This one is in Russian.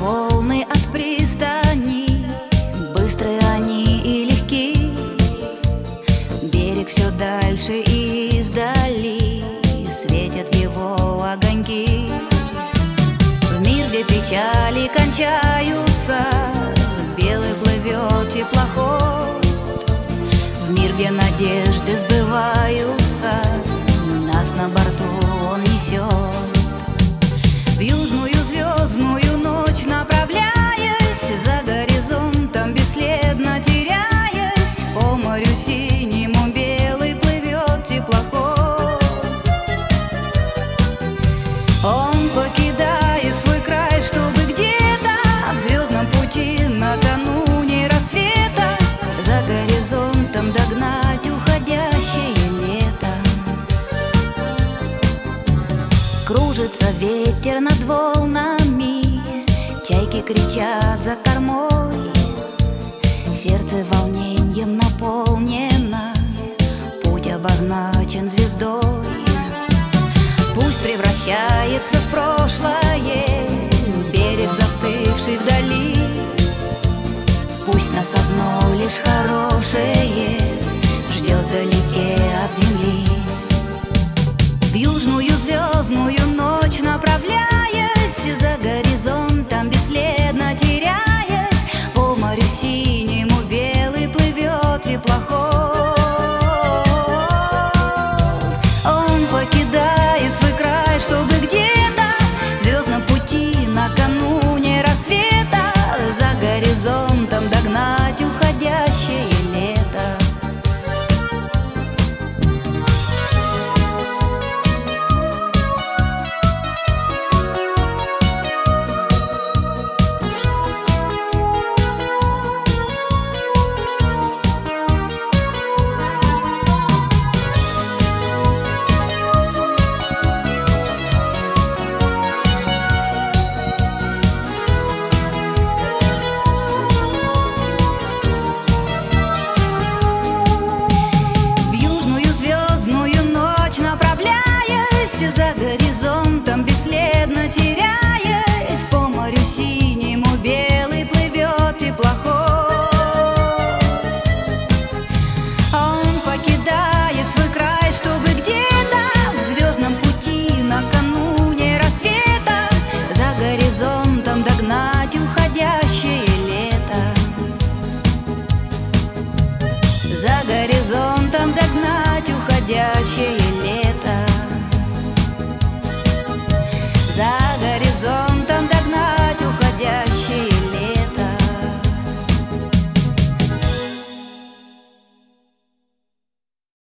волны от пристани, быстрые они и легки. Берег все дальше и издали светят его огоньки. В мир, где печали кончаются, белый плывет теплоход. В мир, где надежды сбываются, нас на борту он несет. В южную звездную ночь направляясь, за горизонтом бесследно теряясь, по морю синему белый плывет теплоход. Он покидает свой край, чтобы где-то в звездном пути накануне рассвета за горизонтом догнать уходящее лето. Кружится ветер над волнами, чайки кричат за кормой. Сердце волнением наполнено, путь обозначен звездой. Пусть превращается в прошлое берег, застывший вдали. Пусть нас одно лишь хорошее ждет вдалеке от земли. В южную звездную ночь направляясь, за горизонтом бесследно теряясь, по морю синему белый плывет теплоход. Он покидает свой край, чтобы где-то в звездном пути накануне рассвета за горизонтом догнать уходящее лето. За горизонтом бесследно теряясь, по морю синему белый плывет теплоход. Он покидает свой край, чтобы где-то в звездном пути накануне рассвета за горизонтом догнать уходящее лето. За горизонтом догнать